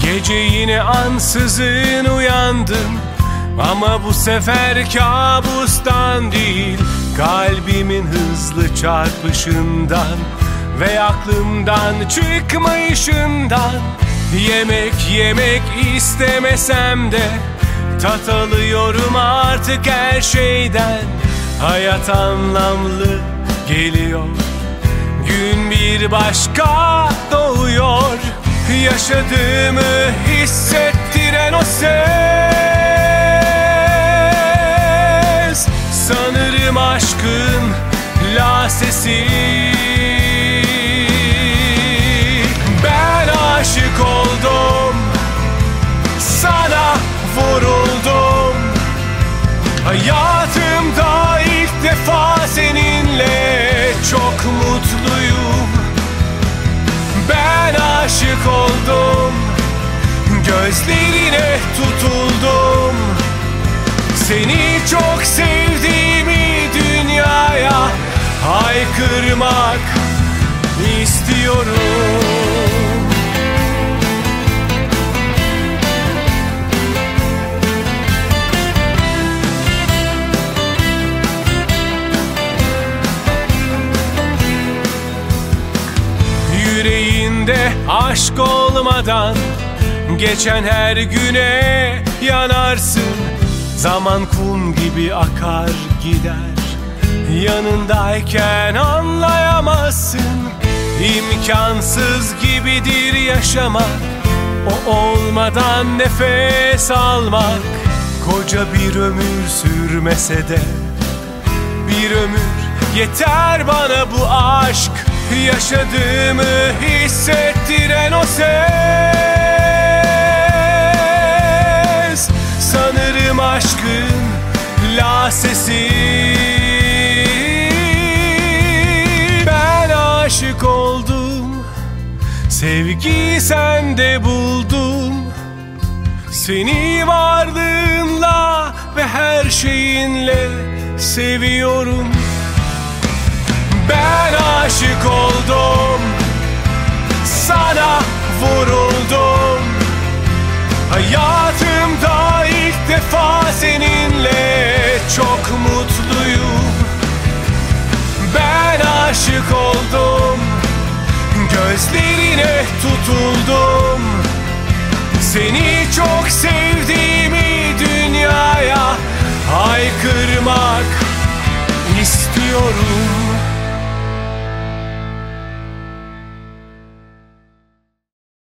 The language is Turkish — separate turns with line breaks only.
Gece yine ansızın uyandım, ama bu sefer kabustan değil, kalbimin hızlı çarpışından ve aklımdan çıkmayışından. Yemek istemesem de tat alıyorum artık her şeyden. Hayat anlamlı geliyor, gün bir başka doğuyor. Yaşadığımı hissettiren o ses, sanırım aşkın la sesi. Ben aşık oldum, sana vuruldum. Hayatımda ilk defa seninle çok mutluyum. Ben aşık oldum, gözlerine tutuldum. Seni çok sevdiğimi dünyaya haykırmak istiyorum. Yüreğinde aşk olmadan geçen her güne yanarsın. Zaman kum gibi akar gider, yanındayken anlayamazsın. İmkansız gibidir yaşamak, o olmadan nefes almak. Koca bir ömür sürmese de bir ömür yeter bana bu aşk. Yaşadığımı hissettiren o ses, sanırım aşkın la sesi. Ben aşık oldum, sevgi sende buldum. Seni varlığınla ve her şeyinle seviyorum. Ben aşık oldum, sana vuruldum. Hayatımda ilk defa seninle çok mutluyum. Ben aşık oldum, gözlerine tutuldum. Seni çok sevdiğimi dünyaya haykırmak istiyorum.